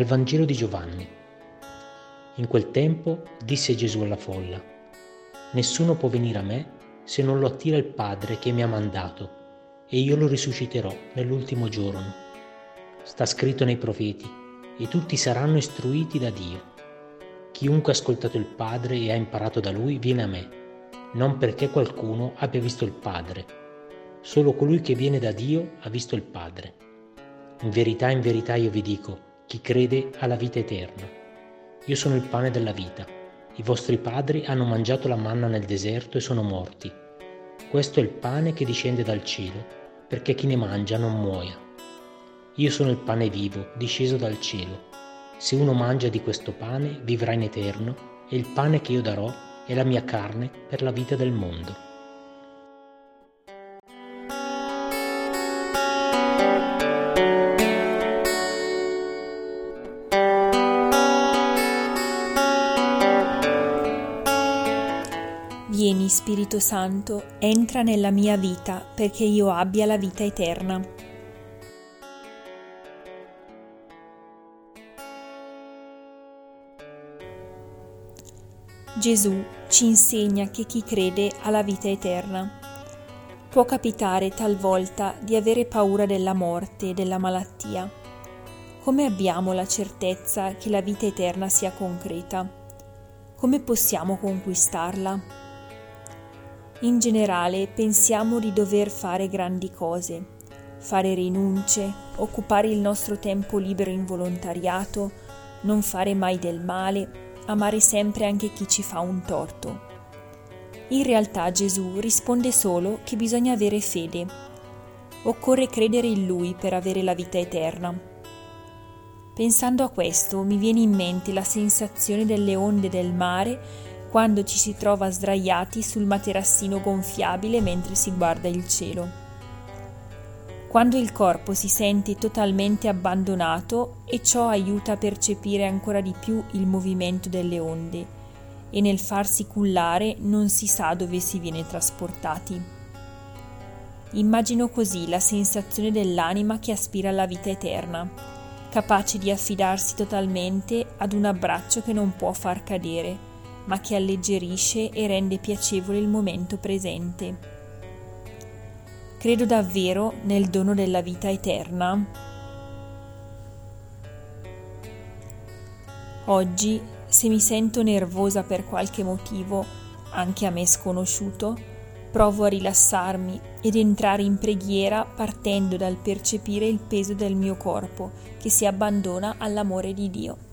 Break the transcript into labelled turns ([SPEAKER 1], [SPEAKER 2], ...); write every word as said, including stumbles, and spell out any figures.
[SPEAKER 1] Dal Vangelo di Giovanni. In quel tempo disse Gesù alla folla: «Nessuno può venire a me se non lo attira il Padre che mi ha mandato, e io lo risusciterò nell'ultimo giorno. Sta scritto nei profeti, e tutti saranno istruiti da Dio. Chiunque ha ascoltato il Padre e ha imparato da Lui viene a me, non perché qualcuno abbia visto il Padre. Solo colui che viene da Dio ha visto il Padre. In verità, in verità io vi dico, chi crede ha la vita eterna. Io sono il pane della vita. I vostri padri hanno mangiato la manna nel deserto e sono morti. Questo è il pane che discende dal cielo, perché chi ne mangia non muoia. Io sono il pane vivo, disceso dal cielo. Se uno mangia di questo pane, vivrà in eterno, e il pane che io darò è la mia carne per la vita del mondo».
[SPEAKER 2] Vieni, Spirito Santo, entra nella mia vita perché io abbia la vita eterna. Gesù ci insegna che chi crede ha la vita eterna. Può capitare talvolta di avere paura della morte e della malattia. Come abbiamo la certezza che la vita eterna sia concreta? Come possiamo conquistarla? In generale pensiamo di dover fare grandi cose, fare rinunce, occupare il nostro tempo libero in volontariato, non fare mai del male, amare sempre anche chi ci fa un torto. In realtà Gesù risponde solo che bisogna avere fede. Occorre credere in Lui per avere la vita eterna. Pensando a questo mi viene in mente la sensazione delle onde del mare quando ci si trova sdraiati sul materassino gonfiabile mentre si guarda il cielo. Quando il corpo si sente totalmente abbandonato e ciò aiuta a percepire ancora di più il movimento delle onde e nel farsi cullare non si sa dove si viene trasportati. Immagino così la sensazione dell'anima che aspira alla vita eterna, capace di affidarsi totalmente ad un abbraccio che non può far cadere, ma che alleggerisce e rende piacevole il momento presente. Credo davvero nel dono della vita eterna. Oggi, se mi sento nervosa per qualche motivo, anche a me sconosciuto, provo a rilassarmi ed entrare in preghiera partendo dal percepire il peso del mio corpo che si abbandona all'amore di Dio.